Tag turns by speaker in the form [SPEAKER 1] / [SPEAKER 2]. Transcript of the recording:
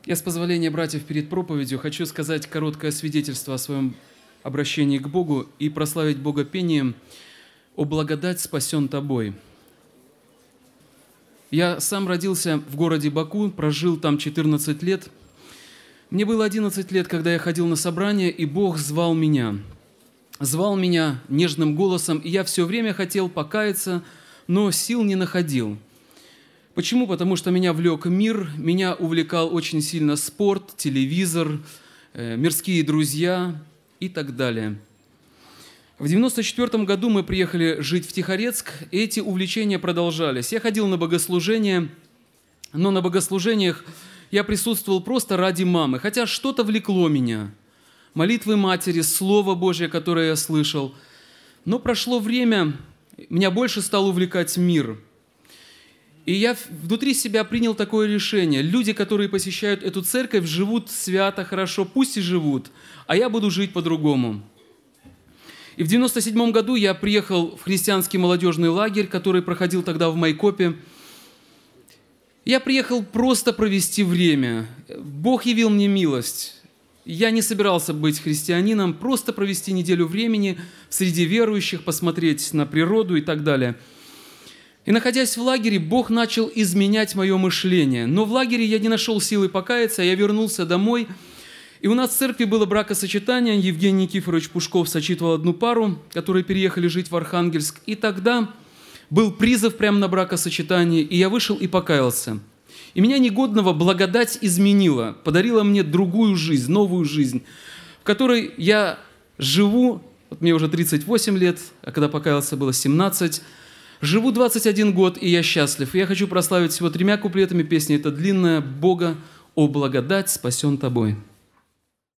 [SPEAKER 1] Я, с позволения братьев, перед проповедью хочу сказать короткое свидетельство о своем обращении к Богу и прославить Бога пением «О благодать спасен тобой». Я сам родился в городе Баку, прожил там 14 лет. Мне было 11 лет, когда я ходил на собрание, и Бог звал меня. Звал меня нежным голосом, и я все время хотел покаяться, но сил не находил. Почему? Потому что меня влек мир, меня увлекал очень сильно спорт, телевизор, мирские друзья и так далее. В 1994 году мы приехали жить в Тихорецк, и эти увлечения продолжались. Я ходил на богослужения, но на богослужениях я присутствовал просто ради мамы, хотя что-то влекло меня. Молитвы матери, Слово Божье, которое я слышал. Но прошло время, меня больше стал увлекать мир. И я внутри себя принял такое решение. Люди, которые посещают эту церковь, живут свято, хорошо, пусть и живут, а я буду жить по-другому. И в 1997 году я приехал в христианский молодежный лагерь, который проходил тогда в Майкопе. Я приехал просто провести время. Бог явил мне милость. Я не собирался быть христианином, просто провести неделю времени среди верующих, посмотреть на природу и так далее. И находясь в лагере, Бог начал изменять мое мышление. Но в лагере я не нашел силы покаяться, я вернулся домой. И у нас в церкви было бракосочетание. Евгений Никифорович Пушков сочетывал одну пару, которые переехали жить в Архангельск. И тогда был призыв прямо на бракосочетание, и я вышел и покаялся. И меня негодного благодать изменила, подарила мне другую жизнь, новую жизнь, в которой я живу, вот мне уже 38 лет, а когда покаялся, было 17, живу 21 год, и я счастлив. И я хочу прославить всего 3 куплетами песни. Это длинная «Бога, о благодать спасен тобой».